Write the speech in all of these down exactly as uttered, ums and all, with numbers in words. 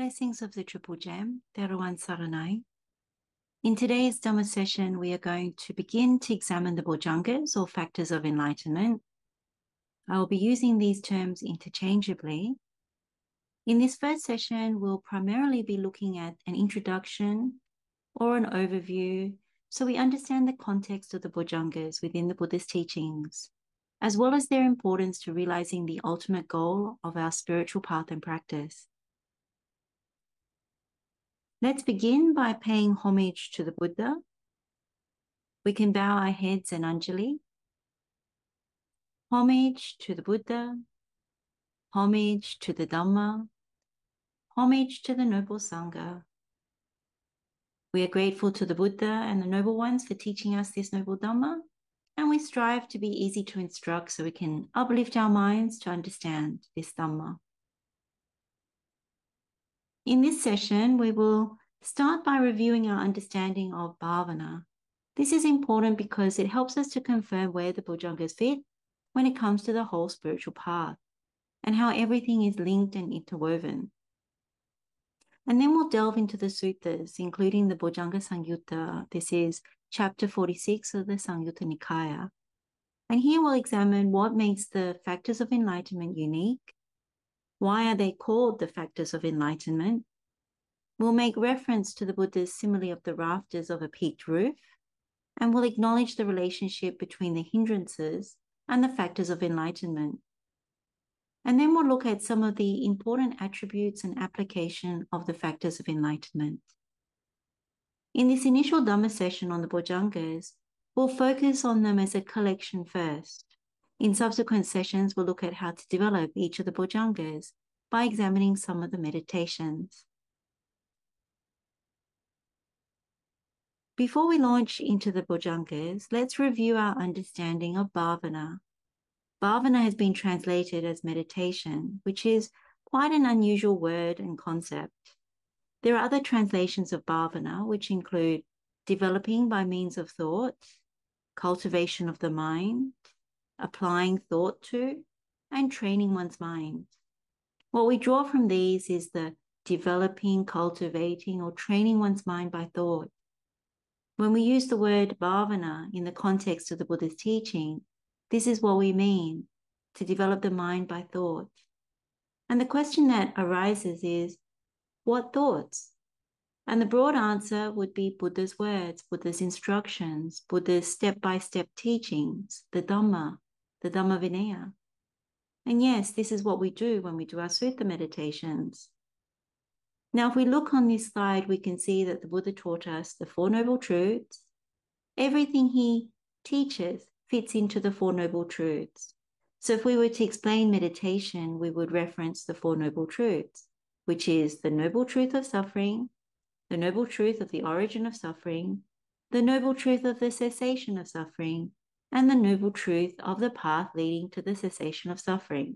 blessings of the Triple Gem, Theravada Saranai. In today's Dhamma session, we are going to begin to examine the Bojjhangas, or factors of enlightenment. I will be using these terms interchangeably. In this first session, we'll primarily be looking at an introduction or an overview, so we understand the context of the Bojjhangas within the Buddha's teachings, as well as their importance to realizing the ultimate goal of our spiritual path and practice. Let's begin by paying homage to the Buddha. We can bow our heads and Anjali. Homage to the Buddha. Homage to the Dhamma. Homage to the Noble Sangha. We are grateful to the Buddha and the Noble Ones for teaching us this Noble Dhamma, and we strive to be easy to instruct so we can uplift our minds to understand this Dhamma. In this session, we will start by reviewing our understanding of bhavana. This is important because it helps us to confirm where the Bojjhangas fit when it comes to the whole spiritual path and how everything is linked and interwoven. And then we'll delve into the suttas, including the Bojjhanga Samyutta. This is chapter forty-six of the Samyutta Nikaya. And here we'll examine what makes the factors of enlightenment unique. Why are they called the factors of enlightenment? We'll make reference to the Buddha's simile of the rafters of a peaked roof, and we'll acknowledge the relationship between the hindrances and the factors of enlightenment. And then we'll look at some of the important attributes and application of the factors of enlightenment. In this initial Dhamma session on the Bojjhangas, we'll focus on them as a collection first. In subsequent sessions, we'll look at how to develop each of the Bojjhangas by examining some of the meditations. Before we launch into the Bojjhangas, let's review our understanding of bhavana. Bhavana has been translated as meditation, which is quite an unusual word and concept. There are other translations of bhavana, which include developing by means of thought, cultivation of the mind, applying thought to, and training one's mind. What we draw from these is the developing, cultivating, or training one's mind by thought. When we use the word bhavana in the context of the Buddha's teaching, this is what we mean, to develop the mind by thought. And the question that arises is, what thoughts? And the broad answer would be Buddha's words, Buddha's instructions, Buddha's step-by-step teachings, the Dhamma, the Dhamma Vinaya. And yes, this is what we do when we do our sutta meditations. Now, if we look on this slide, we can see that the Buddha taught us the Four Noble Truths. Everything he teaches fits into the Four Noble Truths. So if we were to explain meditation, we would reference the Four Noble Truths, which is the Noble Truth of suffering, the Noble Truth of the origin of suffering, the Noble Truth of the cessation of suffering, and the Noble Truth of the path leading to the cessation of suffering.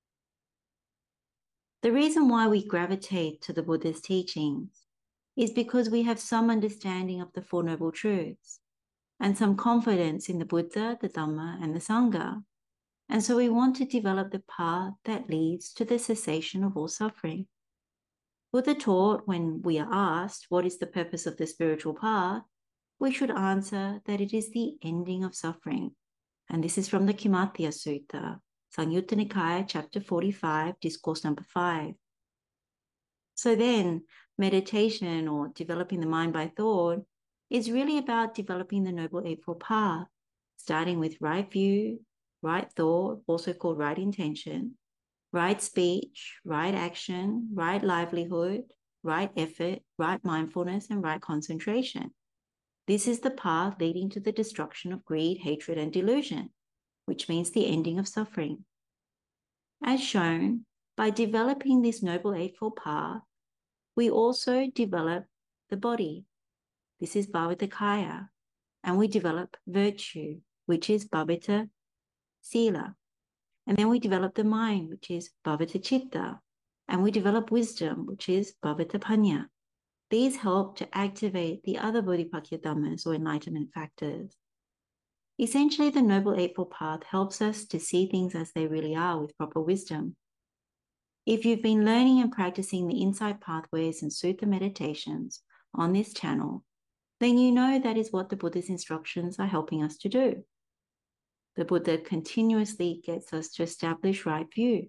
The reason why we gravitate to the Buddha's teachings is because we have some understanding of the Four Noble Truths and some confidence in the Buddha, the Dhamma, and the Sangha. And so we want to develop the path that leads to the cessation of all suffering. Buddha taught when we are asked what is the purpose of the spiritual path, we should answer that it is the ending of suffering. And this is from the Kimatthiya Sutta, Samyutta Nikaya, chapter forty-five, discourse number five. So then, meditation, or developing the mind by thought, is really about developing the Noble Eightfold Path, starting with right view, right thought, also called right intention, right speech, right action, right livelihood, right effort, right mindfulness, and right concentration. This is the path leading to the destruction of greed, hatred, and delusion, which means the ending of suffering. As shown, by developing this Noble Eightfold Path, we also develop the body. This is Bhavita Kaya, and we develop virtue, which is Bhavita Sila. And then we develop the mind, which is Bhavita Chitta, and we develop wisdom, which is Bhavita Panya. These help to activate the other Bodhipakya Dhammas, or enlightenment factors. Essentially, the Noble Eightfold Path helps us to see things as they really are with proper wisdom. If you've been learning and practicing the insight pathways and sutta meditations on this channel, then you know that is what the Buddha's instructions are helping us to do. The Buddha continuously gets us to establish right view.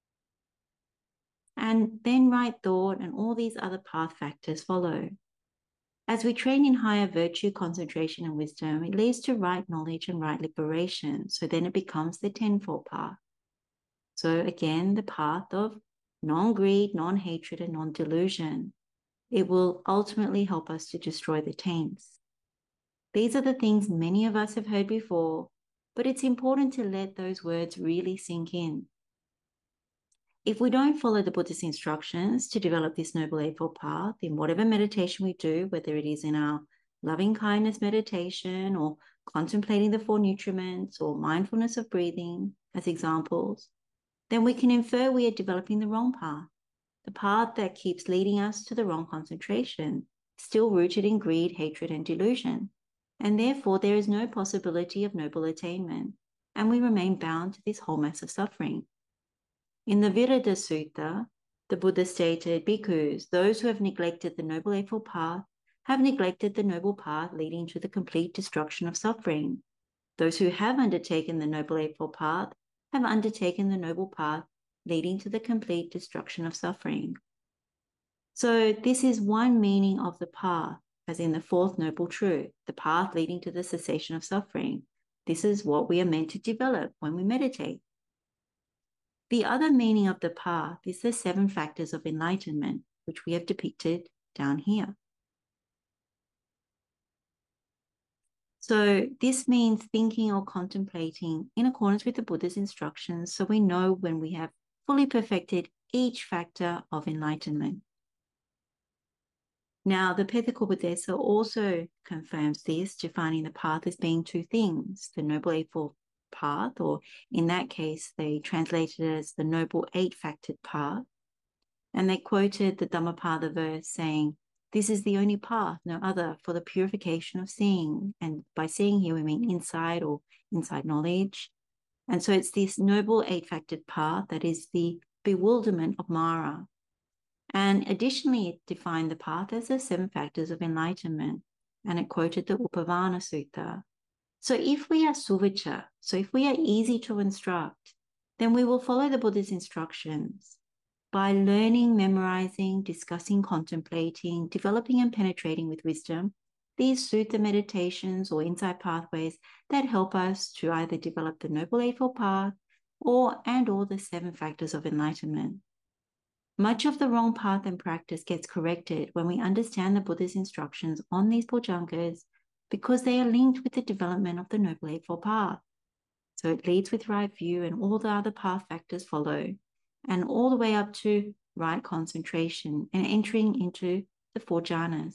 And then right thought and all these other path factors follow. As we train in higher virtue, concentration, and wisdom, it leads to right knowledge and right liberation. So then it becomes the tenfold path. So again, the path of non-greed, non-hatred, and non-delusion. It will ultimately help us to destroy the taints. These are the things many of us have heard before, but it's important to let those words really sink in. If we don't follow the Buddha's instructions to develop this Noble Eightfold Path in whatever meditation we do, whether it is in our loving kindness meditation or contemplating the four nutriments or mindfulness of breathing as examples, then we can infer we are developing the wrong path, the path that keeps leading us to the wrong concentration, still rooted in greed, hatred, and delusion. And therefore, there is no possibility of noble attainment, and we remain bound to this whole mess of suffering. In the Virada Sutta, the Buddha stated, bhikkhus, those who have neglected the Noble Eightfold Path have neglected the noble path leading to the complete destruction of suffering. Those who have undertaken the Noble Eightfold Path have undertaken the noble path leading to the complete destruction of suffering. So this is one meaning of the path, as in the fourth noble truth, the path leading to the cessation of suffering. This is what we are meant to develop when we meditate. The other meaning of the path is the seven factors of enlightenment, which we have depicted down here. So this means thinking or contemplating in accordance with the Buddha's instructions, so we know when we have fully perfected each factor of enlightenment. Now, the Pethakupadesa also confirms this, defining the path as being two things, the Noble Eightfold Path, or in that case, they translated it as the Noble Eight-Factored Path. And they quoted the Dhammapada verse saying, this is the only path, no other, for the purification of seeing. And by seeing here, we mean insight or inside knowledge. And so it's this Noble Eight-Factored Path that is the bewilderment of Mara. And additionally, it defined the path as the seven factors of enlightenment, and it quoted the Upavana Sutta. So if we are suvacha, so if we are easy to instruct, then we will follow the Buddha's instructions by learning, memorizing, discussing, contemplating, developing and penetrating with wisdom these sutta meditations or insight pathways that help us to either develop the Noble Eightfold Path or and or the seven factors of enlightenment. Much of the wrong path and practice gets corrected when we understand the Buddha's instructions on these bojjhangas because they are linked with the development of the Noble Eightfold Path. So it leads with right view and all the other path factors follow, and all the way up to right concentration and entering into the four jhanas.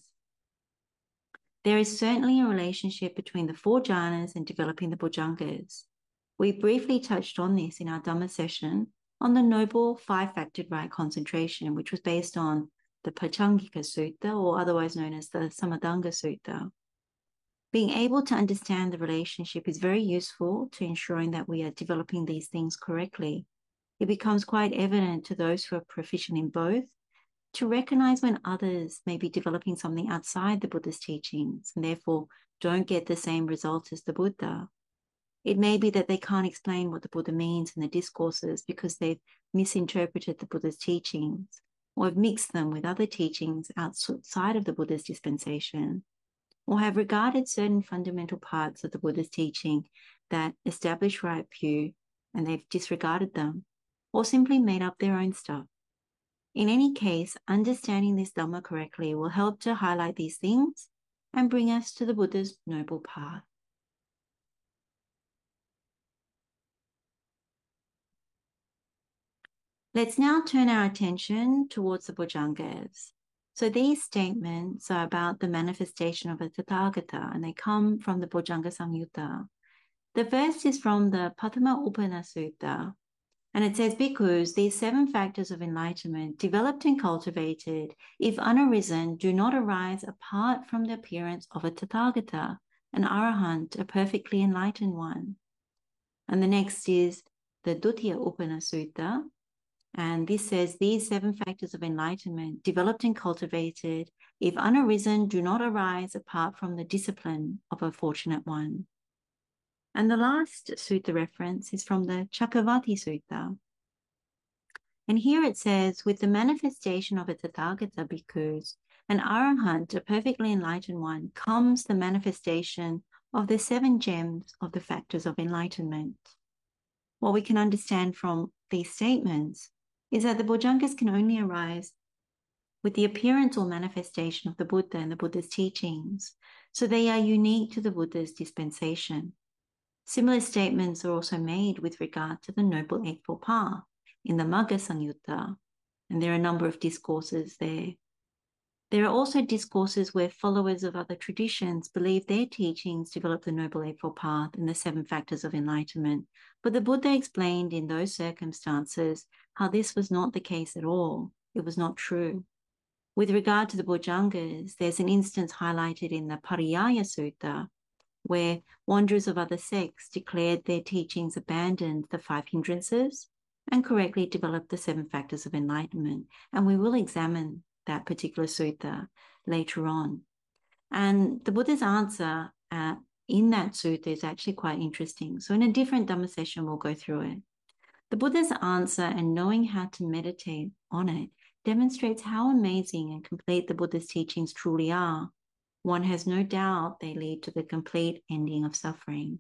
There is certainly a relationship between the four jhanas and developing the bojjhangas. We briefly touched on this in our Dhamma session on the noble five-factored right concentration, which was based on the Pachangika Sutta, or otherwise known as the Samadanga Sutta. Being able to understand the relationship is very useful to ensuring that we are developing these things correctly. It becomes quite evident to those who are proficient in both to recognize when others may be developing something outside the Buddha's teachings and therefore don't get the same results as the Buddha. It may be that they can't explain what the Buddha means in the discourses because they've misinterpreted the Buddha's teachings or have mixed them with other teachings outside of the Buddha's dispensation, or have regarded certain fundamental parts of the Buddha's teaching that establish right view and they've disregarded them, or simply made up their own stuff. In any case, understanding this Dhamma correctly will help to highlight these things and bring us to the Buddha's noble path. Let's now turn our attention towards the bojjhangas. So these statements are about the manifestation of a Tathagata, and they come from the Bojjhanga Samyutta. The first is from the Pathama Upana Sutta, and it says, bhikkhus, these seven factors of enlightenment, developed and cultivated, if unarisen, do not arise apart from the appearance of a Tathagata, an Arahant, a perfectly enlightened one. And the next is the Dutiya Upana Sutta, And this says, these seven factors of enlightenment, developed and cultivated, if unarisen, do not arise apart from the discipline of a fortunate one. And the last sutta reference is from the Chakravarti Sutta. And here it says, with the manifestation of a Tathagata bhikkhus, an arahant, a perfectly enlightened one, comes the manifestation of the seven gems of the factors of enlightenment. What we can understand from these statements is that the Bojjhangas can only arise with the appearance or manifestation of the Buddha and the Buddha's teachings, so they are unique to the Buddha's dispensation. Similar statements are also made with regard to the Noble Eightfold Path in the Magga Samyutta, and there are a number of discourses there. There are also discourses where followers of other traditions believe their teachings develop the Noble Eightfold Path and the seven factors of enlightenment, but the Buddha explained in those circumstances how this was not the case at all. It was not true. With regard to the Bojjhangas, there's an instance highlighted in the Pariyaya Sutta, where wanderers of other sects declared their teachings abandoned the five hindrances and correctly developed the seven factors of enlightenment. And we will examine that particular sutta later on. And the Buddha's answer uh, in that sutta is actually quite interesting. So in a different Dhamma session, we'll go through it. The Buddha's answer and knowing how to meditate on it demonstrates how amazing and complete the Buddha's teachings truly are. One has no doubt they lead to the complete ending of suffering.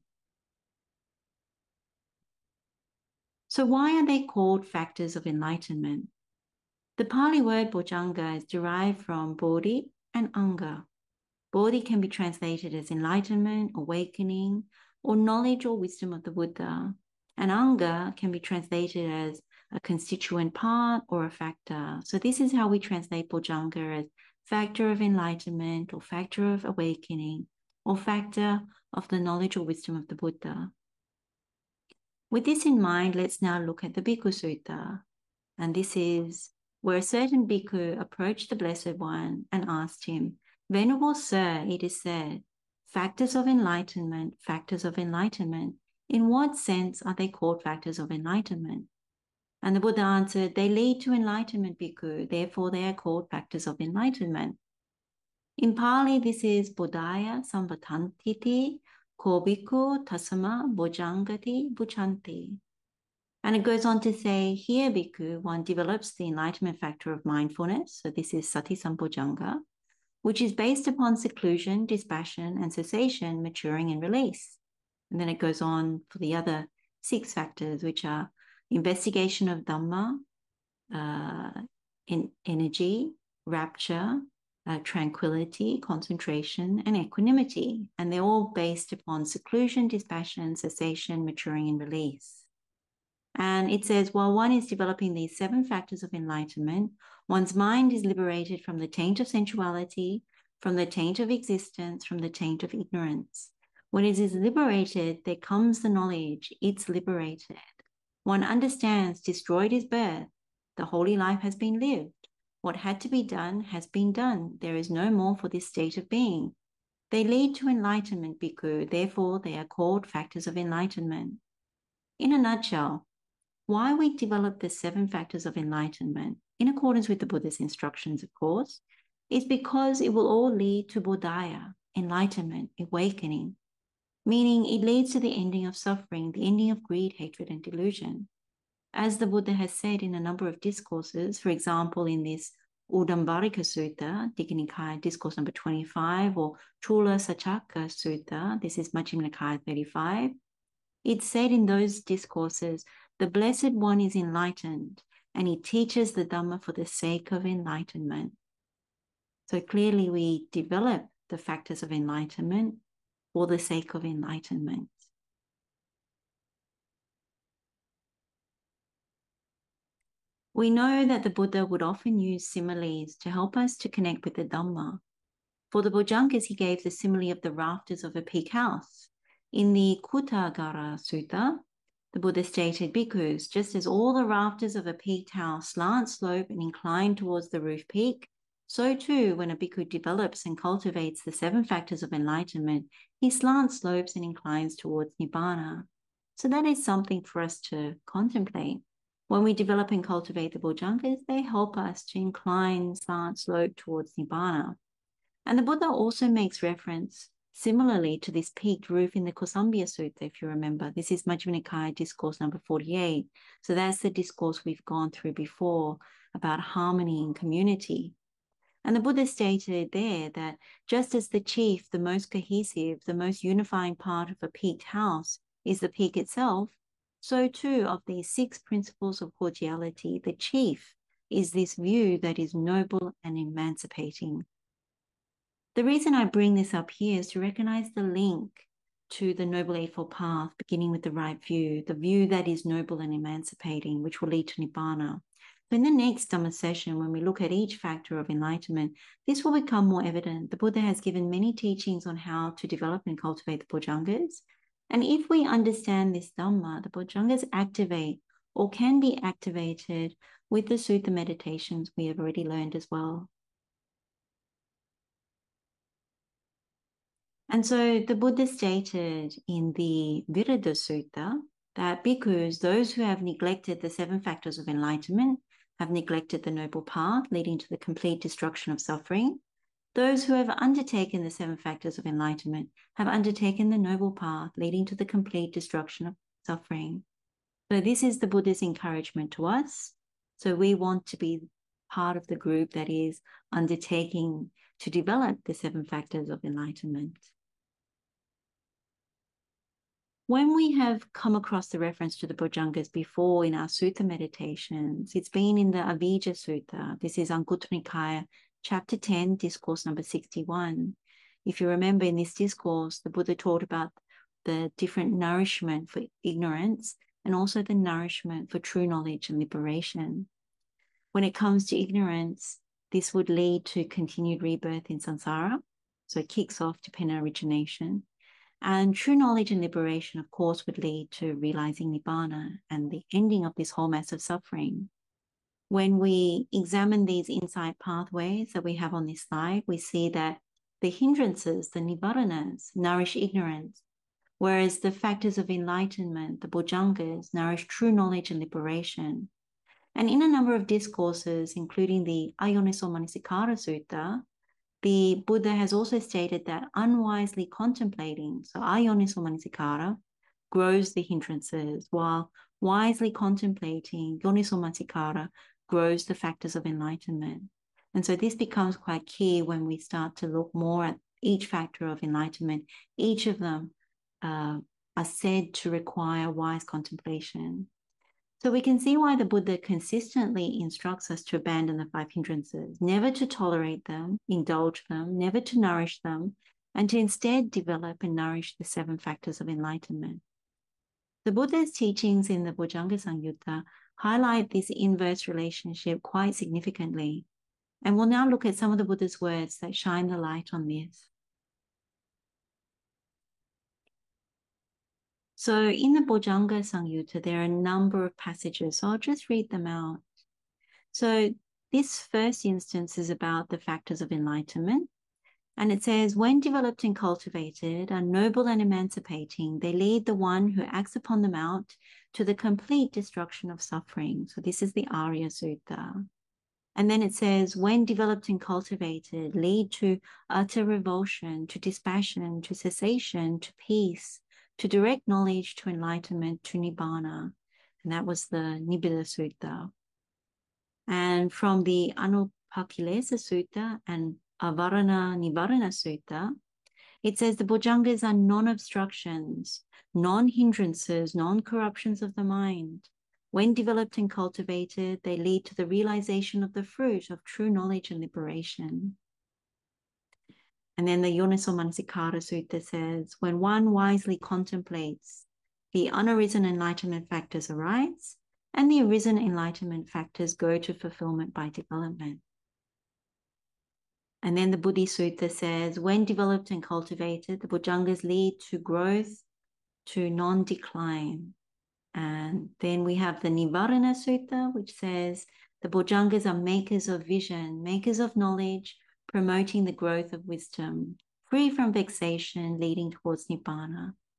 So why are they called factors of enlightenment? The Pali word Bojjhanga is derived from Bodhi and Anga. Bodhi can be translated as enlightenment, awakening, or knowledge or wisdom of the Buddha. And Anga can be translated as a constituent part or a factor. So this is how we translate Bojjhanga as factor of enlightenment or factor of awakening or factor of the knowledge or wisdom of the Buddha. With this in mind, let's now look at the Bhikkhu Sutta. And this is where a certain bhikkhu approached the Blessed One and asked him, Venerable Sir, it is said, factors of enlightenment, factors of enlightenment. In what sense are they called factors of enlightenment? And the Buddha answered, they lead to enlightenment, bhikkhu, therefore they are called factors of enlightenment. In Pali, this is Bodhaya Samvatantiti, ko bhikkhu tasama bojjhangati bhuchanti. And it goes on to say, here, bhikkhu, one develops the enlightenment factor of mindfulness. So this is sati sampojjhanga, which is based upon seclusion, dispassion, and cessation, maturing and release. And then it goes on for the other six factors, which are investigation of Dhamma, uh, in energy, rapture, uh, tranquility, concentration, and equanimity. And they're all based upon seclusion, dispassion, cessation, maturing, and release. And it says, while one is developing these seven factors of enlightenment, one's mind is liberated from the taint of sensuality, from the taint of existence, from the taint of ignorance. When it is liberated, there comes the knowledge, it's liberated. One understands destroyed is birth. The holy life has been lived. What had to be done has been done. There is no more for this state of being. They lead to enlightenment, bhikkhu. Therefore, they are called factors of enlightenment. In a nutshell, why we develop the seven factors of enlightenment, in accordance with the Buddha's instructions, of course, is because it will all lead to bodhaya, enlightenment, awakening, meaning it leads to the ending of suffering, the ending of greed, hatred, and delusion. As the Buddha has said in a number of discourses, for example, in this Udambarika Sutta, Digha Nikaya, discourse number twenty-five, or Chula Sachaka Sutta, this is Majjhima Nikaya thirty-five, it's said in those discourses, the Blessed One is enlightened, and he teaches the Dhamma for the sake of enlightenment. So clearly we develop the factors of enlightenment for the sake of enlightenment. We know that the Buddha would often use similes to help us to connect with the Dhamma. For the Bojjhangas, he gave the simile of the rafters of a peak house. In the Kuttagara Sutta, the Buddha stated, bhikkhus, just as all the rafters of a peaked house slant, slope, and incline towards the roof peak, so too, when a bhikkhu develops and cultivates the seven factors of enlightenment, he slants, slopes, and inclines towards Nibbana. So that is something for us to contemplate. When we develop and cultivate the Bojjhangas, they help us to incline, slant, slope towards Nibbana. And the Buddha also makes reference similarly to this peaked roof in the Kosambhya Sutta, if you remember. This is Majjhima Nikaya discourse number forty-eight. So that's the discourse we've gone through before about harmony in community. And the Buddha stated there that just as the chief, the most cohesive, the most unifying part of a peaked house is the peak itself, so too of these six principles of cordiality, the chief is this view that is noble and emancipating. The reason I bring this up here is to recognize the link to the Noble Eightfold Path, beginning with the right view, the view that is noble and emancipating, which will lead to Nibbana. So in the next Dhamma session, when we look at each factor of enlightenment, this will become more evident. The Buddha has given many teachings on how to develop and cultivate the Bojjhangas. And if we understand this Dhamma, the Bojjhangas activate or can be activated with the Sutta meditations we have already learned as well. And so the Buddha stated in the Virada Sutta that because those who have neglected the seven factors of enlightenment have neglected the noble path leading to the complete destruction of suffering, those who have undertaken the seven factors of enlightenment have undertaken the noble path leading to the complete destruction of suffering. So this is the Buddha's encouragement to us. So we want to be part of the group that is undertaking to develop the seven factors of enlightenment. When we have come across the reference to the Bojjhangas before in our sutta meditations, it's been in the Avijja Sutta. This is Anguttara Nikaya, chapter ten, discourse number sixty-one. If you remember in this discourse, the Buddha taught about the different nourishment for ignorance and also the nourishment for true knowledge and liberation. When it comes to ignorance, this would lead to continued rebirth in samsara. So it kicks off dependent origination. And true knowledge and liberation, of course, would lead to realizing Nibbana and the ending of this whole mass of suffering. When we examine these insight pathways that we have on this slide, we see that the hindrances, the Nibbaranas, nourish ignorance, whereas the factors of enlightenment, the Bojjhangas, nourish true knowledge and liberation. And in a number of discourses, including the Ayoniso Manasikara Sutta, the Buddha has also stated that unwisely contemplating, so ayoniso manasikara, grows the hindrances, while wisely contemplating, yoniso manasikara, grows the factors of enlightenment. And so this becomes quite key when we start to look more at each factor of enlightenment. Each of them uh, are said to require wise contemplation. So we can see why the Buddha consistently instructs us to abandon the five hindrances, never to tolerate them, indulge them, never to nourish them, and to instead develop and nourish the seven factors of enlightenment. The Buddha's teachings in the Bojjhanga Samyutta highlight this inverse relationship quite significantly. And we'll now look at some of the Buddha's words that shine the light on this. So in the Bojjhanga Samyutta, there are a number of passages, so I'll just read them out. So this first instance is about the factors of enlightenment. And it says, when developed and cultivated, are noble and emancipating, they lead the one who acts upon them out to the complete destruction of suffering. So this is the Arya Sutta. And then it says, when developed and cultivated, lead to utter revulsion, to dispassion, to cessation, to peace, to direct knowledge, to enlightenment, to Nibbana. And that was the Nibbida Sutta. And from the Anupakilesa Sutta and Avarana Nivarana Sutta, it says the Bojjhangas are non-obstructions, non-hindrances, non-corruptions of the mind. When developed and cultivated, they lead to the realization of the fruit of true knowledge and liberation. And then the Yoniso Manasikara Sutta says, when one wisely contemplates, the unarisen enlightenment factors arise, and the arisen enlightenment factors go to fulfillment by development. And then the Buddhi Sutta says, when developed and cultivated, the Bojjhangas lead to growth, to non-decline. And then we have the Nivarana Sutta, which says, the Bojjhangas are makers of vision, makers of knowledge, promoting the growth of wisdom, free from vexation, leading towards Nibbana.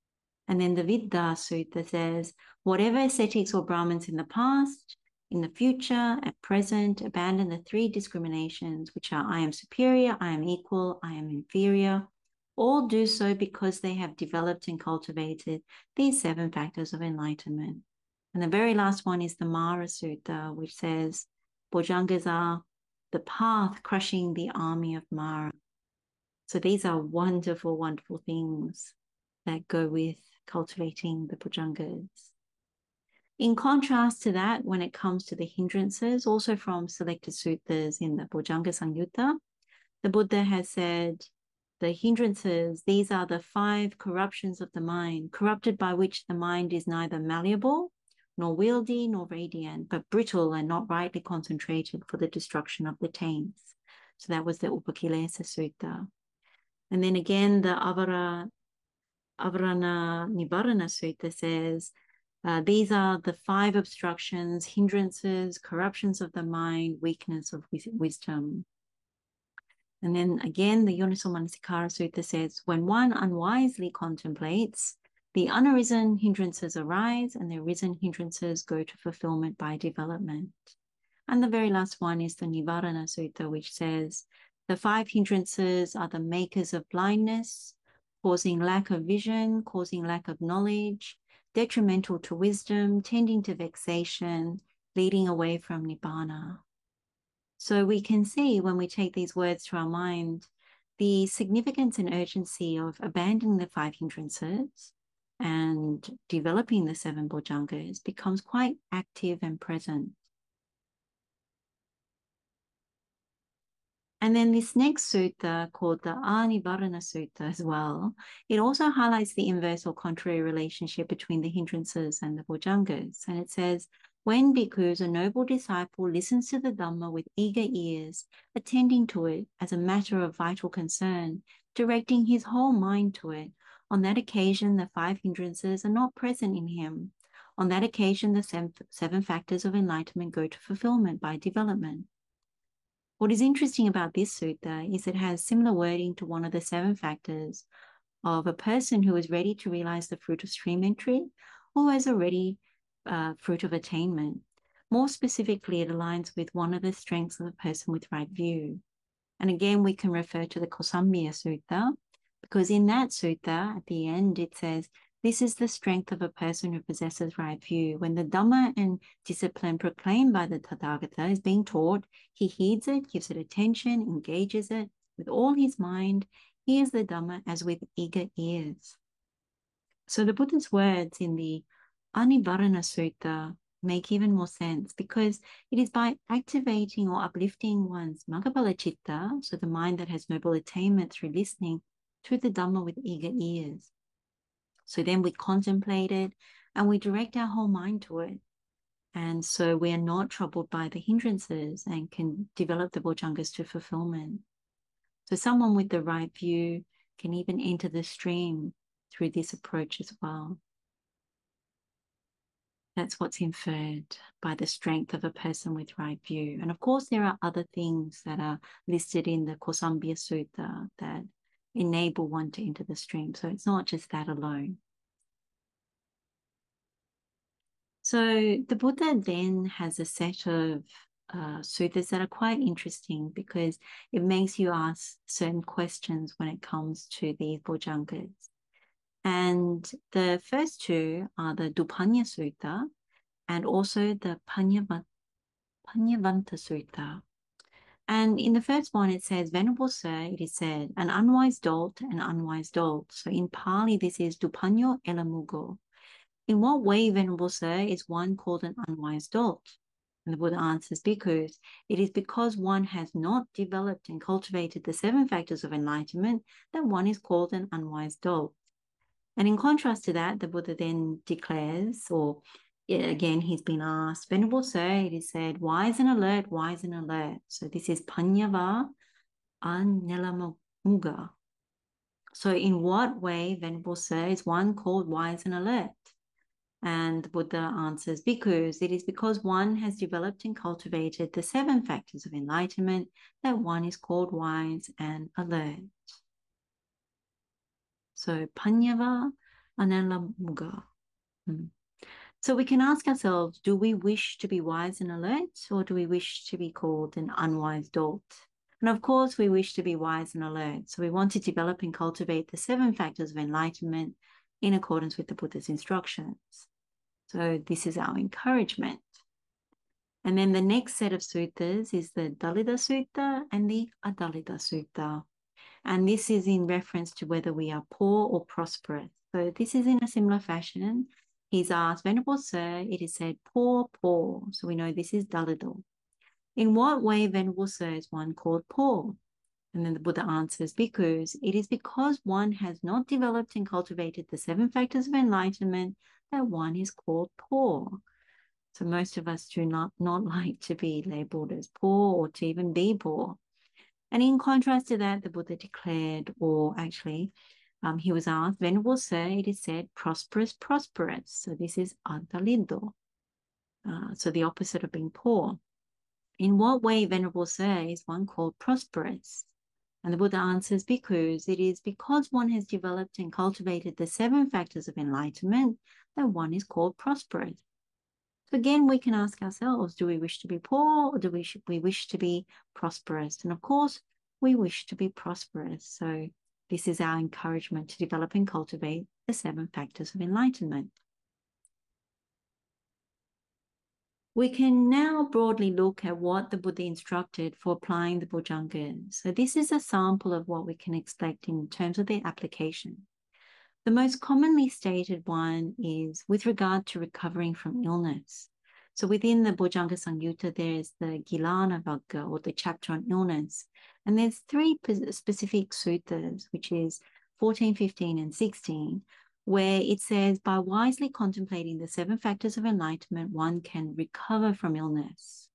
And then the Vidya Sutta says, whatever ascetics or Brahmins in the past, in the future, at present, abandon the three discriminations, which are I am superior, I am equal, I am inferior. All do so because they have developed and cultivated these seven factors of enlightenment. And the very last one is the Mara Sutta, which says, Bojjhangas are the path crushing the army of Mara. So these are wonderful, wonderful things that go with cultivating the Bojjhangas. In contrast to that, when it comes to the hindrances, also from selected suttas in the Bojjhanga Samyutta, the Buddha has said, the hindrances, these are the five corruptions of the mind, corrupted by which the mind is neither malleable, nor wieldy, nor radiant, but brittle and not rightly concentrated for the destruction of the taints. So that was the Upakilesa Sutta. And then again, the Avara, Avarana Nibbana Sutta says, uh, these are the five obstructions, hindrances, corruptions of the mind, weakness of wisdom. And then again, the Yoniso Manasikara Sutta says, when one unwisely contemplates, the unarisen hindrances arise and the arisen hindrances go to fulfillment by development. And the very last one is the Nivarana Sutta, which says, the five hindrances are the makers of blindness, causing lack of vision, causing lack of knowledge, detrimental to wisdom, tending to vexation, leading away from Nibbana. So we can see when we take these words to our mind, the significance and urgency of abandoning the five hindrances and developing the seven Bojjhangas becomes quite active and present. And then this next sutta, called the Anivarana Sutta as well, it also highlights the inverse or contrary relationship between the hindrances and the Bojjhangas. And it says, when bhikkhus, a noble disciple, listens to the Dhamma with eager ears, attending to it as a matter of vital concern, directing his whole mind to it, on that occasion the five hindrances are not present in him. On that occasion the seven, seven factors of enlightenment go to fulfillment by development. What is interesting about this sutta is it has similar wording to one of the seven factors of a person who is ready to realize the fruit of stream entry or has already uh, fruit of attainment. More specifically, it aligns with one of the strengths of a person with right view. And again, we can refer to the Kosambhiya Sutta, because in that sutta, at the end, it says, this is the strength of a person who possesses right view. When the Dhamma and discipline proclaimed by the Tathagata is being taught, he heeds it, gives it attention, engages it with all his mind, hears the Dhamma as with eager ears. So the Buddha's words in the Anivarana Sutta make even more sense, because it is by activating or uplifting one's Magabala Chitta, so the mind that has noble attainment through listening to the Dhamma with eager ears. So then we contemplate it and we direct our whole mind to it. And so we are not troubled by the hindrances and can develop the Bojjhangas to fulfillment. So someone with the right view can even enter the stream through this approach as well. That's what's inferred by the strength of a person with right view. And of course, there are other things that are listed in the Kosambhiya Sutta that enable one to enter the stream. So it's not just that alone. So the Buddha then has a set of uh, suttas that are quite interesting, because it makes you ask certain questions when it comes to these Bojjhangas. And the first two are the Dupanya Sutta and also the Panyavanta Sutta. And in the first one, it says, Venerable Sir, it is said, an unwise dolt, an unwise dolt. So in Pali, this is Dupanyo Elamugo. In what way, Venerable Sir, is one called an unwise dolt? And the Buddha answers, because it is because one has not developed and cultivated the seven factors of enlightenment that one is called an unwise dolt. And in contrast to that, the Buddha then declares, or again, he's been asked, Venerable Sir, it is said, wise and alert, wise and alert. So this is Panyava Anelamuga. So in what way, Venerable Sir, is one called wise and alert? And the Buddha answers, because it is because one has developed and cultivated the seven factors of enlightenment that one is called wise and alert. So Panyava Analamuga. Hmm. So we can ask ourselves, do we wish to be wise and alert, or do we wish to be called an unwise dolt? And of course, we wish to be wise and alert. So we want to develop and cultivate the seven factors of enlightenment in accordance with the Buddha's instructions. So this is our encouragement. And then the next set of suttas is the Dalita Sutta and the Adalita Sutta. And this is in reference to whether we are poor or prosperous. So this is in a similar fashion. He's asked, Venerable Sir, it is said, poor, poor. So we know this is Dalito. In what way, Venerable Sir, is one called poor? And then the Buddha answers, because it is because one has not developed and cultivated the seven factors of enlightenment that one is called poor. So most of us do not, not like to be labeled as poor or to even be poor. And in contrast to that, the Buddha declared, or actually, um, he was asked, Venerable Sir, it is said, prosperous, prosperous. So this is adalido. Uh, so the opposite of being poor. In what way, Venerable Sir, is one called prosperous? And the Buddha answers, because it is because one has developed and cultivated the seven factors of enlightenment that one is called prosperous. So again, we can ask ourselves, do we wish to be poor or do we, we wish to be prosperous? And of course, we wish to be prosperous. So this is our encouragement to develop and cultivate the seven factors of enlightenment. We can now broadly look at what the Buddha instructed for applying the Bojjhangas. So this is a sample of what we can expect in terms of their application. The most commonly stated one is with regard to recovering from illness. So within the Bojjhanga Samyutta, there is the Gilana Vagga, or the chapter on illness. And there's three specific suttas, which is fourteen, fifteen, and sixteen, where it says, by wisely contemplating the seven factors of enlightenment, one can recover from illness.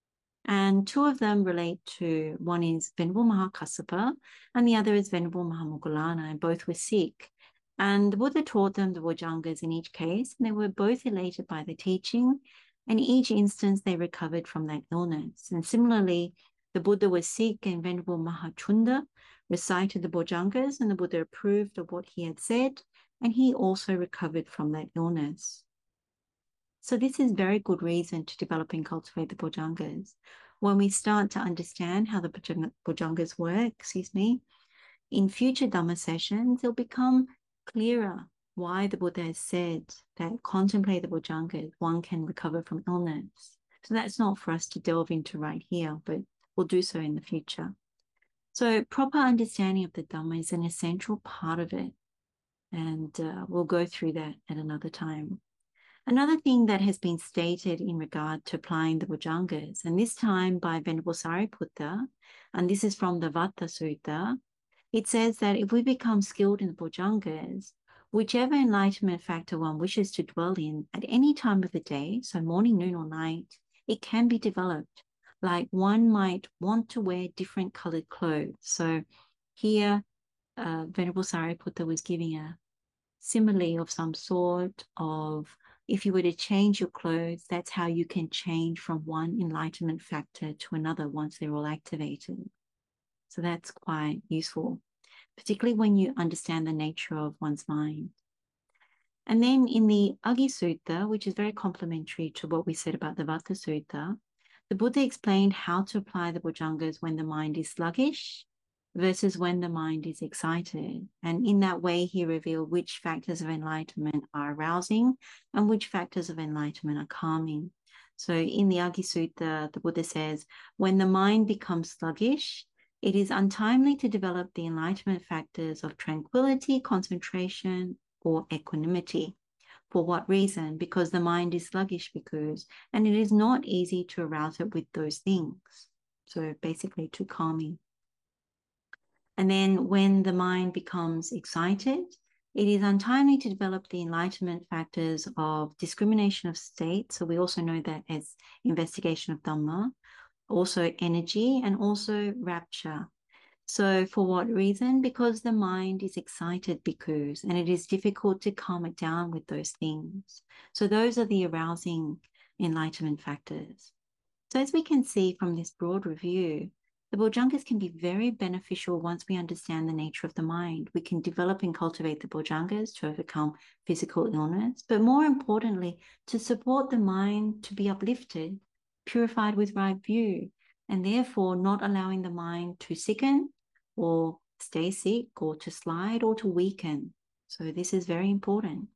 And two of them relate to, one is Venerable Mahakassapa, and the other is Venerable Mahamoggallana, and both were sick. And the Buddha taught them the Bojjhangas in each case, and they were both elated by the teaching, and in each instance they recovered from that illness. And similarly, the Buddha was sick, and Venerable Mahachunda recited the Bojjhangas, and the Buddha approved of what he had said, and he also recovered from that illness. So this is very good reason to develop and cultivate the Bojjhangas. When we start to understand how the Bojjhangas work, excuse me, in future Dhamma sessions, it'll become clearer why the Buddha has said that contemplate the Bojjhangas, one can recover from illness. So that's not for us to delve into right here, but we'll do so in the future. So proper understanding of the Dhamma is an essential part of it. And uh, we'll go through that at another time. Another thing that has been stated in regard to applying the Bojjhangas, and this time by Venerable Sariputta, and this is from the Vata Sutta, it says that if we become skilled in the Bojjhangas, whichever enlightenment factor one wishes to dwell in at any time of the day, so morning, noon, or night, it can be developed. Like one might want to wear different colored clothes. So here, uh, Venerable Sariputta was giving a simile of some sort of, if you were to change your clothes, that's how you can change from one enlightenment factor to another once they're all activated. So that's quite useful, particularly when you understand the nature of one's mind. And then in the Aggi Sutta, which is very complementary to what we said about the Vata Sutta, the Buddha explained how to apply the Bojjhangas when the mind is sluggish versus when the mind is excited. And in that way, he revealed which factors of enlightenment are arousing and which factors of enlightenment are calming. So in the Aggi Sutta, the Buddha says, when the mind becomes sluggish, it is untimely to develop the enlightenment factors of tranquility, concentration, or equanimity. For what reason? Because the mind is sluggish, because, and it is not easy to arouse it with those things. So basically too calming. And then when the mind becomes excited, it is untimely to develop the enlightenment factors of discrimination of state. So we also know that as investigation of Dhamma, also energy, and also rapture. So for what reason? Because the mind is excited, because, and it is difficult to calm it down with those things. So those are the arousing enlightenment factors. So as we can see from this broad review, The Bojjhangas can be very beneficial once we understand the nature of the mind. We can develop and cultivate the Bojjhangas to overcome physical illness, but more importantly, to support the mind to be uplifted, purified with right view, and therefore not allowing the mind to sicken or stay sick or to slide or to weaken. So this is very important.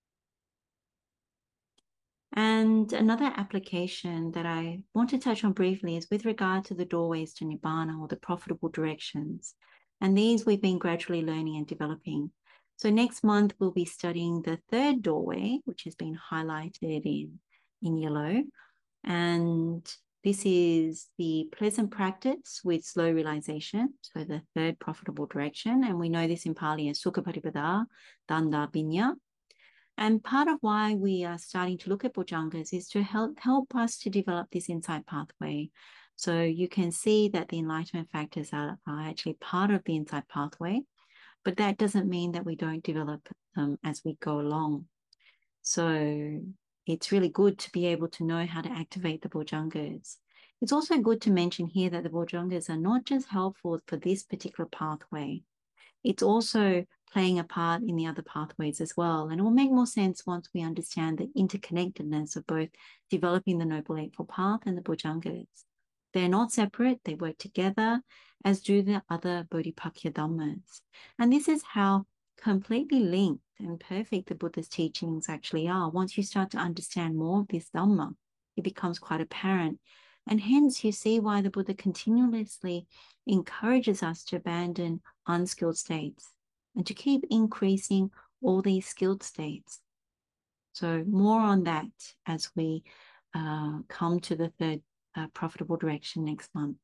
And another application that I want to touch on briefly is with regard to the doorways to Nibbana, or the profitable directions. And these we've been gradually learning and developing. So next month, we'll be studying the third doorway, which has been highlighted in, in yellow. And this is the pleasant practice with slow realization. So the third profitable direction. And we know this in Pali as Sukha Paripada, Danda Binya. And part of why we are starting to look at Bojjhangas is to help, help us to develop this insight pathway. So you can see that the enlightenment factors are, are actually part of the insight pathway, but that doesn't mean that we don't develop them as we go along. So it's really good to be able to know how to activate the Bojjhangas. It's also good to mention here that the Bojjhangas are not just helpful for this particular pathway. It's also playing a part in the other pathways as well. And it will make more sense once we understand the interconnectedness of both developing the Noble Eightfold Path and the Bojjhangas. They're not separate, they work together, as do the other Bodhipakya Dhammas. And this is how completely linked and perfect the Buddha's teachings actually are. Once you start to understand more of this Dhamma, it becomes quite apparent. And hence you see why the Buddha continuously encourages us to abandon unskilled states and to keep increasing all these skilled states. So more on that as we uh, come to the third uh, profitable direction next month.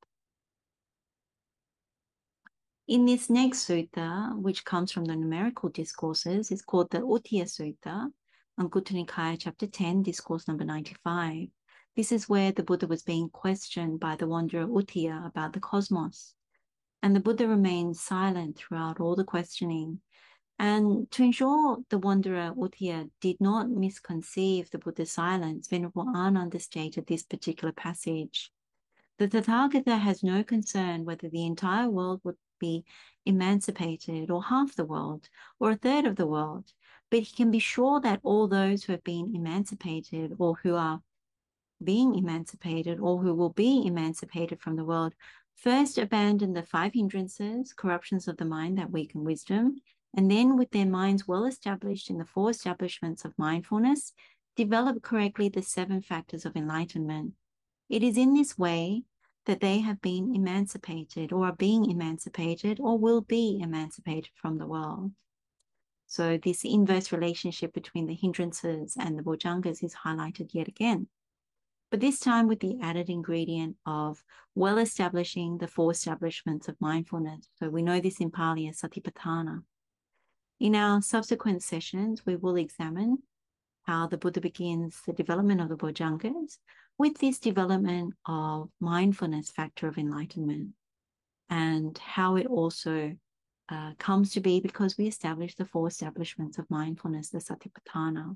In this next sutta, which comes from the numerical discourses, is called the Uttiya Sutta, Anguttara Nikaya chapter ten, discourse number ninety-five. This is where the Buddha was being questioned by the wanderer Uttiya about the cosmos. And the Buddha remained silent throughout all the questioning. And to ensure the wanderer Uttiya did not misconceive the Buddha's silence, Venerable Ananda stated this particular passage. The Tathagata has no concern whether the entire world would be emancipated, or half the world, or a third of the world, but he can be sure that all those who have been emancipated, or who are being emancipated, or who will be emancipated from the world, first abandon the five hindrances, corruptions of the mind that weaken wisdom, and then with their minds well established in the four establishments of mindfulness, develop correctly the seven factors of enlightenment. It is in this way that they have been emancipated, or are being emancipated, or will be emancipated from the world. So this inverse relationship between the hindrances and the Bojjhangas is highlighted yet again, but this time with the added ingredient of well establishing the four establishments of mindfulness. So we know this in Pali as Satipatthana. In our subsequent sessions, we will examine how the Buddha begins the development of the Bojjhangas with this development of mindfulness factor of enlightenment, and how it also uh, comes to be because we establish the four establishments of mindfulness, the Satipatthana.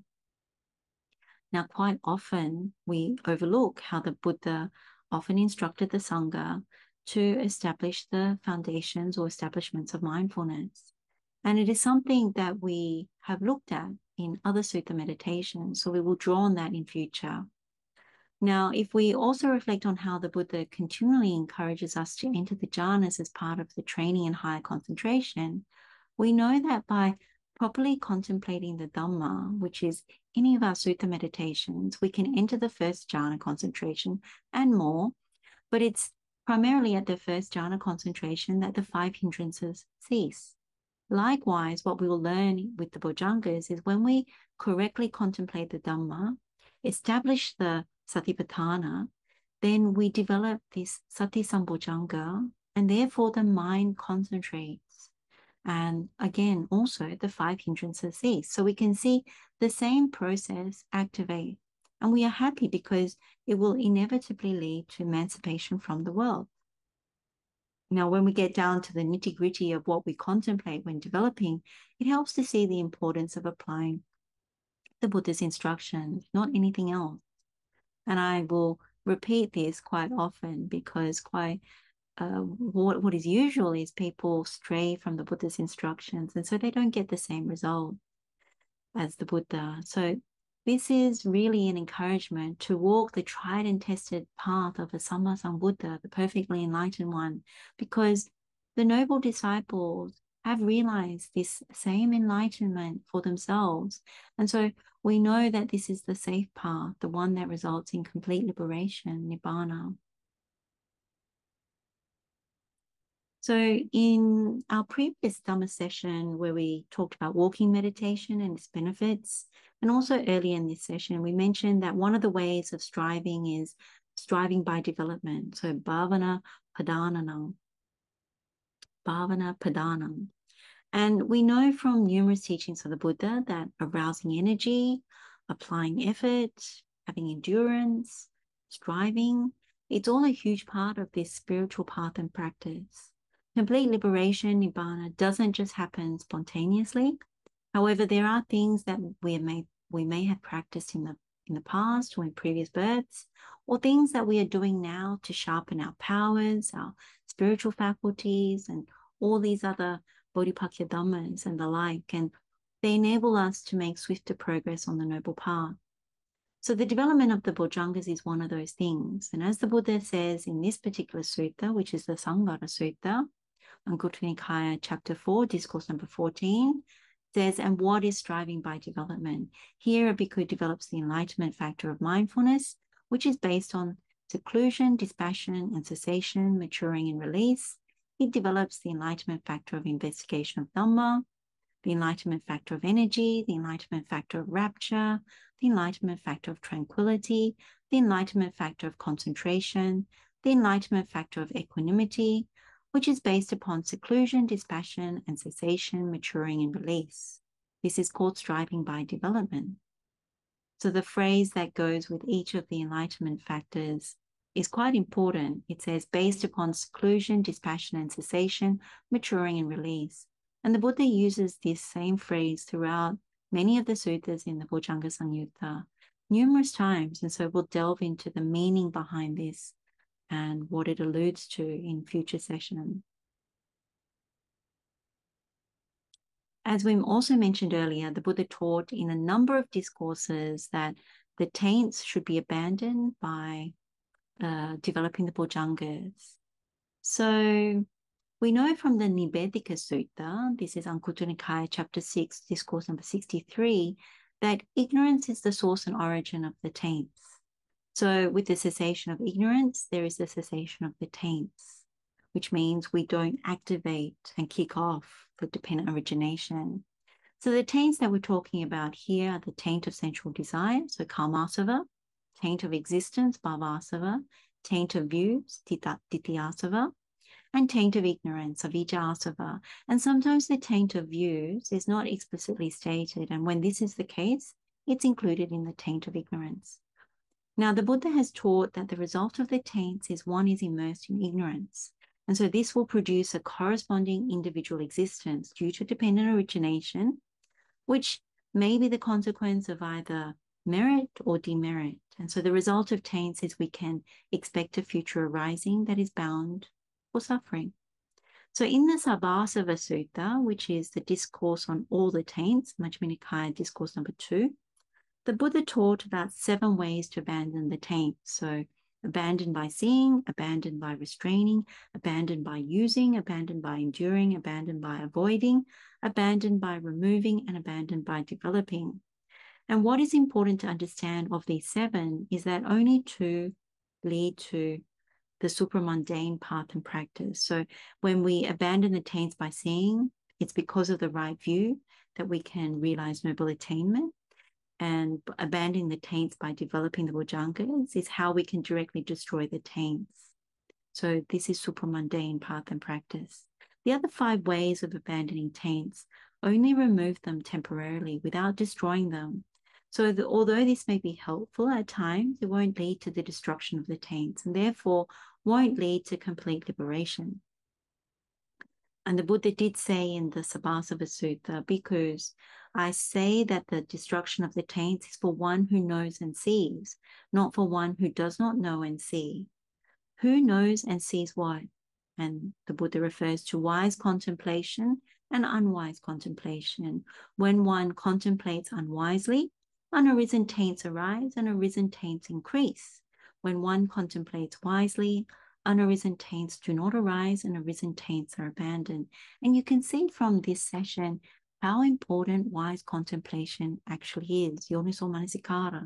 Now, quite often we overlook how the Buddha often instructed the Sangha to establish the foundations or establishments of mindfulness. And it is something that we have looked at in other sutta meditations, so we will draw on that in future. Now, if we also reflect on how the Buddha continually encourages us to enter the jhanas as part of the training in higher concentration, we know that by properly contemplating the Dhamma, which is any of our sutta meditations, we can enter the first jhana concentration and more, but it's primarily at the first jhana concentration that the five hindrances cease. Likewise, what we will learn with the Bojjhangas is when we correctly contemplate the Dhamma, establish the Satipatthana, then we develop this Sati Sambojjhanga, and therefore the mind concentrates. And again, also the five hindrances cease. So we can see the same process activate. And we are happy because it will inevitably lead to emancipation from the world. Now, when we get down to the nitty-gritty of what we contemplate when developing, it helps to see the importance of applying the Buddha's instructions, not anything else. And I will repeat this quite often because quite uh, what, what is usual is people stray from the Buddha's instructions, and so they don't get the same result as the Buddha. So this is really an encouragement to walk the tried and tested path of a Samma Sambuddha, the perfectly enlightened one, because the noble disciples have realized this same enlightenment for themselves. And so we know that this is the safe path, the one that results in complete liberation, Nibbana. So in our previous Dhamma session where we talked about walking meditation and its benefits, and also earlier in this session, we mentioned that one of the ways of striving is striving by development. So bhavana padananam, bhavana padanam. And we know from numerous teachings of the Buddha that arousing energy, applying effort, having endurance, striving, it's all a huge part of this spiritual path and practice. Complete liberation, Nibbana, doesn't just happen spontaneously. However, there are things that we may we may have practiced in the in the past or in previous births, or things that we are doing now to sharpen our powers, our spiritual faculties, and all these other Bodhipakya Dhammas and the like, and they enable us to make swifter progress on the noble path. So the development of the Bojjhangas is one of those things. And as the Buddha says in this particular sutta, which is the Sanghara Sutta, Anguttara Nikaya chapter four, discourse number fourteen, says, and what is striving by development? Here a bhikkhu develops the enlightenment factor of mindfulness, which is based on seclusion, dispassion, and cessation, maturing and release. It develops the enlightenment factor of investigation of Dhamma, the enlightenment factor of energy, the enlightenment factor of rapture, the enlightenment factor of tranquility, the enlightenment factor of concentration, the enlightenment factor of equanimity, which is based upon seclusion, dispassion, and cessation, maturing and release. This is called striving by development. So the phrase that goes with each of the enlightenment factors is quite important. It says, based upon seclusion, dispassion, and cessation, maturing and release. And the Buddha uses this same phrase throughout many of the suttas in the Bojjhanga Samyutta numerous times. And so we'll delve into the meaning behind this and what it alludes to in future sessions. As we also mentioned earlier, the Buddha taught in a number of discourses that the taints should be abandoned by uh, developing the Bojjhangas. So we know from the Nibbedika Sutta, this is Anguttara Nikaya chapter six, discourse number sixty-three, that ignorance is the source and origin of the taints. So with the cessation of ignorance, there is the cessation of the taints, which means we don't activate and kick off the dependent origination. So the taints that we're talking about here are the taint of sensual desire, so kamasava, taint of existence, bhavasava, taint of views, ditthiyasava, and taint of ignorance, avijjasava. And sometimes the taint of views is not explicitly stated, and when this is the case, it's included in the taint of ignorance. Now, the Buddha has taught that the result of the taints is one is immersed in ignorance. And so this will produce a corresponding individual existence due to dependent origination, which may be the consequence of either merit or demerit. And so the result of taints is we can expect a future arising that is bound for suffering. So in the Sabbasava Sutta, which is the discourse on all the taints, Majjhima Nikaya discourse number two, the Buddha taught about seven ways to abandon the taints. So abandoned by seeing, abandoned by restraining, abandoned by using, abandoned by enduring, abandoned by avoiding, abandoned by removing, and abandoned by developing. And what is important to understand of these seven is that only two lead to the supramundane path and practice. So when we abandon the taints by seeing, it's because of the right view that we can realize noble attainment. And abandoning the taints by developing the Bojjhangas is how we can directly destroy the taints. So this is supramundane path and practice. The other five ways of abandoning taints only remove them temporarily without destroying them. So the, although this may be helpful at times, it won't lead to the destruction of the taints and therefore won't lead to complete liberation. And the Buddha did say in the Sabbasava Sutta, because I say that the destruction of the taints is for one who knows and sees, not for one who does not know and see. Who knows and sees what? And the Buddha refers to wise contemplation and unwise contemplation. When one contemplates unwisely, unarisen taints arise and arisen taints increase. When one contemplates wisely, unarisen taints do not arise and arisen taints are abandoned. And you can see from this session how important wise contemplation actually is, yoniso manasikara.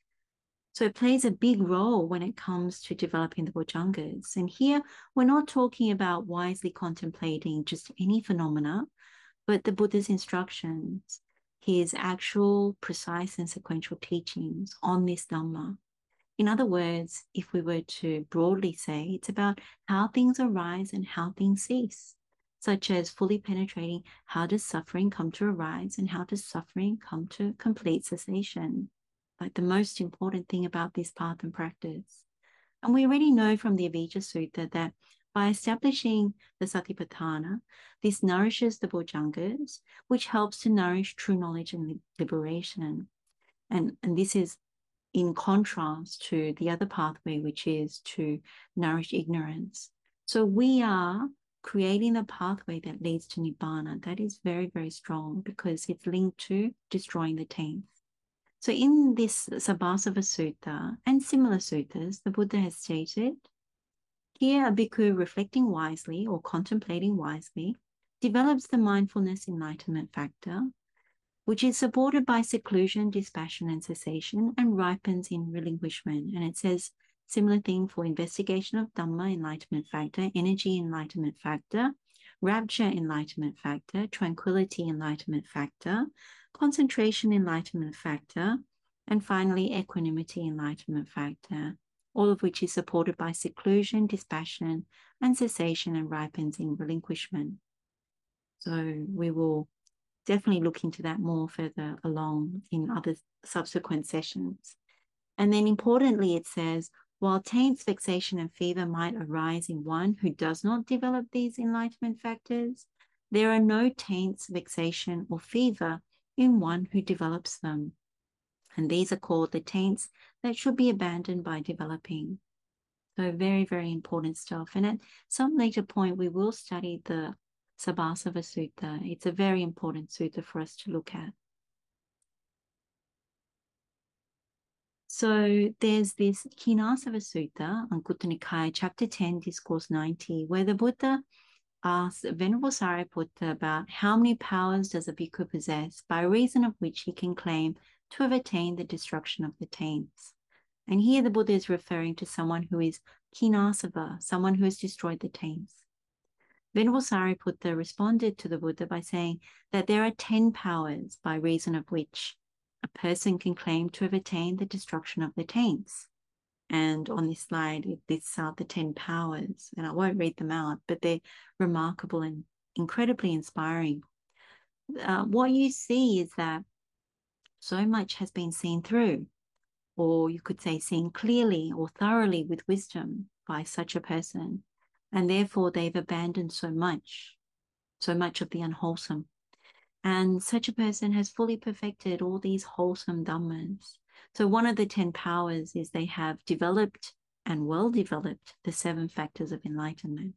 So it plays a big role when it comes to developing the Bojjhangas. And here we're not talking about wisely contemplating just any phenomena, but the Buddha's instructions, his actual precise and sequential teachings on this Dhamma. In other words, if we were to broadly say, it's about how things arise and how things cease, such as fully penetrating how does suffering come to arise and how does suffering come to complete cessation. Like the most important thing about this path and practice. And we already know from the Avijja Sutta that by establishing the Satipatthana, this nourishes the Bojjhangas, which helps to nourish true knowledge and liberation. And, and this is in contrast to the other pathway, which is to nourish ignorance. So we are creating a pathway that leads to Nibbana. That is very, very strong because it's linked to destroying the taints. So in this Sabbasava Sutta and similar suttas, the Buddha has stated, here a bhikkhu reflecting wisely or contemplating wisely develops the mindfulness enlightenment factor, which is supported by seclusion, dispassion, and cessation, and ripens in relinquishment. And it says similar thing for investigation of Dhamma enlightenment factor, energy enlightenment factor, rapture enlightenment factor, tranquility enlightenment factor, concentration enlightenment factor, and finally equanimity enlightenment factor, all of which is supported by seclusion, dispassion, and cessation, and ripens in relinquishment. So we will definitely look into that more further along in other subsequent sessions. And then importantly, it says, while taints, vexation, and fever might arise in one who does not develop these enlightenment factors, there are no taints, vexation, or fever in one who develops them. And these are called the taints that should be abandoned by developing. So very, very important stuff. And at some later point, we will study the Sabbasava Sutta. It's a very important sutta for us to look at. So there's this Khinasava Sutta, Anguttara Nikaya, chapter ten, discourse ninety, where the Buddha asks Venerable Sariputta about how many powers does a bhikkhu possess by reason of which he can claim to have attained the destruction of the taints. And here the Buddha is referring to someone who is Khinasava, someone who has destroyed the taints. Venerable Sariputta responded to the Buddha by saying that there are ten powers by reason of which a person can claim to have attained the destruction of the taints. And on this slide, it lists out the ten powers, and I won't read them out, but they're remarkable and incredibly inspiring. Uh, what you see is that so much has been seen through, or you could say seen clearly or thoroughly with wisdom by such a person, and therefore they've abandoned so much, so much of the unwholesome. And such a person has fully perfected all these wholesome dhammas. So one of the ten powers is they have developed and well developed the seven factors of enlightenment.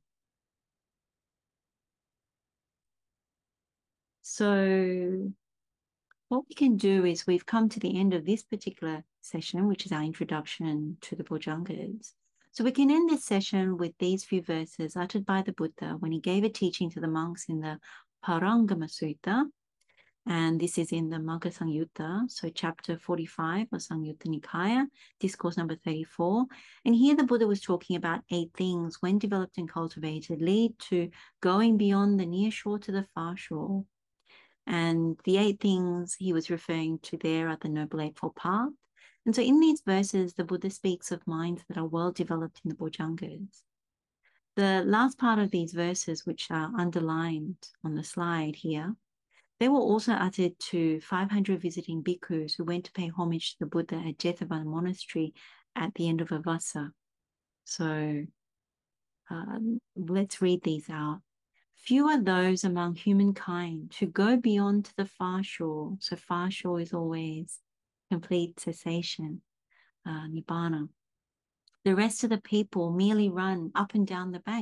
So what we can do is we've come to the end of this particular session, which is our introduction to the Bojjhangas. So we can end this session with these few verses uttered by the Buddha when he gave a teaching to the monks in the Parangama Sutta. And this is in the Magga Samyutta, so chapter forty-five of Samyutta Nikaya, discourse number thirty-four. And here the Buddha was talking about eight things, when developed and cultivated, lead to going beyond the near shore to the far shore. And the eight things he was referring to there are the Noble Eightfold Path. And so in these verses, the Buddha speaks of minds that are well developed in the Bojjhangas. The last part of these verses, which are underlined on the slide here, they were also uttered to five hundred visiting bhikkhus who went to pay homage to the Buddha at Jethavan Monastery at the end of a vassa. So uh, let's read these out. Few are those among humankind who go beyond to the far shore. So far shore is always complete cessation, uh, Nibbana. The rest of the people merely run up and down the bank.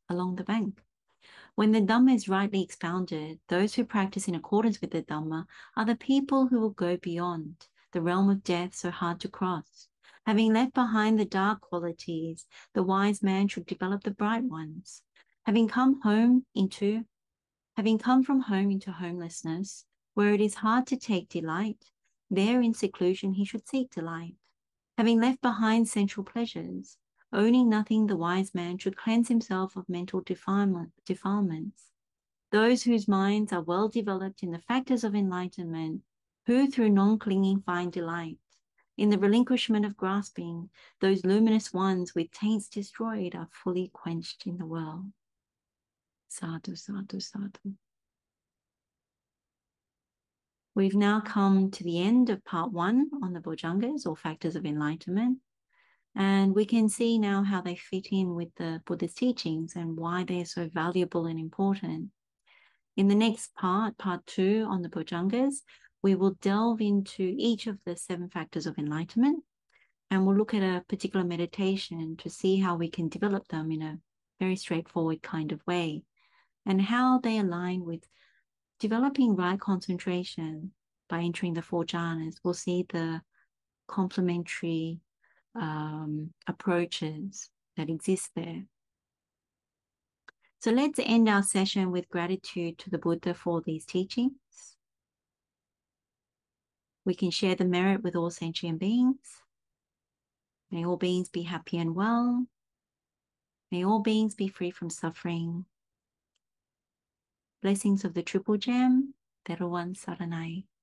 along the bank. When the Dhamma is rightly expounded, those who practice in accordance with the Dhamma are the people who will go beyond the realm of death so hard to cross. Having left behind the dark qualities, the wise man should develop the bright ones. Having come home into, having come from home into homelessness, where it is hard to take delight, there in seclusion he should seek delight. Having left behind sensual pleasures, owning nothing, the wise man should cleanse himself of mental defilement, defilements. Those whose minds are well developed in the factors of enlightenment, who through non-clinging find delight in the relinquishment of grasping, those luminous ones with taints destroyed are fully quenched in the world. Sadhu, sadhu, sadhu. We've now come to the end of part one on the Bojjhangas, or factors of enlightenment. And we can see now how they fit in with the Buddha's teachings and why they're so valuable and important. In the next part, part two on the Bojjhangas, we will delve into each of the seven factors of enlightenment, and we'll look at a particular meditation to see how we can develop them in a very straightforward kind of way, and how they align with developing right concentration by entering the four jhanas. We'll see the complementary um, approaches that exist there. So let's end our session with gratitude to the Buddha for these teachings. We can share the merit with all sentient beings. May all beings be happy and well. May all beings be free from suffering. Blessings of the Triple Gem, Theravada Saranai.